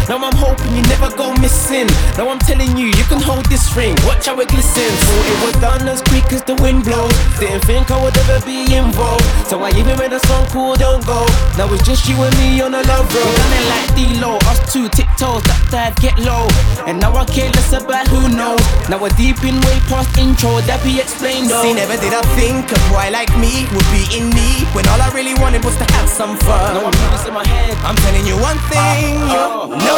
Now I'm hoping you never go missing. Now I'm telling you, you can hold this ring. Watch how it glistens. Thought it was done as quick as the wind blows. Didn't think I would ever be involved. So I even made a song called Don't Go. Now it's just you and me on a love road. We done it like D-Lo, us two tiptoes, duck dive, get low. And now I care less about who knows. Now we're deep in way past intro, that be explained though. See, never did I think a boy like me would be in need, when all I really wanted was to have some fun. Now I put this in my head. I'm telling you one thing, no